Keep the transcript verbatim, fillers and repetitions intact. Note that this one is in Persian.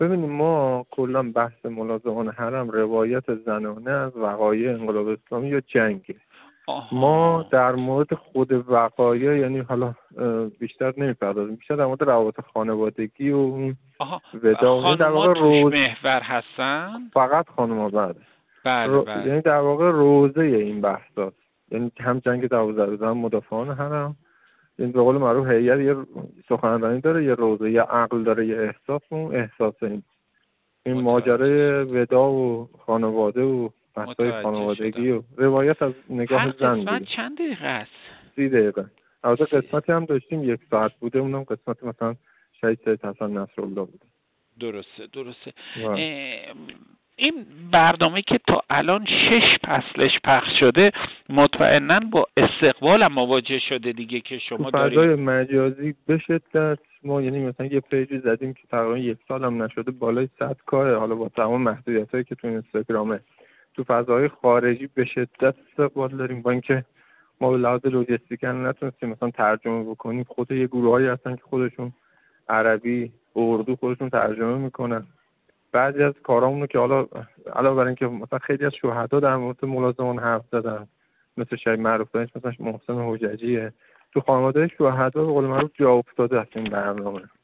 ببینیم ما کلا بحث ملازمان حرم روایت زنانه از وقایع انقلاب اسلامی یا جنگه. آها. ما در مورد خود وقایع یعنی حالا بیشتر نمیپردازیم، بیشتر در مورد روابط خانوادگی و اون ودا در واقع روز محور هستن. فقط خانم‌ها بعد بله رو... بله. یعنی در واقع روزه این بحثات، یعنی هم جنگ دوازده روزه هم مدافعان حرم. این به قول معروف هیئت یه سخنرانی داره، یه روزه، یه عقل داره، یه احساس. اون احساس این این ماجرای ودا و خانواده و بحث‌های خانوادگی و روایت از نگاه زن بود. هر قسمت چند دقیقه است؟ سی دقیقه. البته قسمتی هم داشتیم یک ساعت بوده، اونم قسمت مثلا شهید سید حسن نصرالله بوده. درسته درسته. این برنامه که تا الان شش فصلش پخش شده مطمئناً با استقبال هم مواجه شده دیگه که شما دارید. فضای مجازی به شدت ما یعنی مثلا یه پیجی زدیم که تقریبا یک سال هم نشده بالای صد کاره، حالا با تمام محدودیتایی که تو اینستاگرامه. تو فضای خارجی به شدت استقبال داریم، با اینکه ما به لحاظ لوجستیک نتونستیم مثلا ترجمه بکنیم. خود یه گروهایی هستن که خودشون عربی و اردو خودشون ترجمه میکنن. بعضی از کارامونو که حالا علاوه بر اینکه مثلا خیلی از شهدا در مورد ملازمان حرف زدن، مثل شهید معروف دانش مثلا محسن حججیه، تو خانواده شهدا به قول معروف جا افتاده است این برنامه.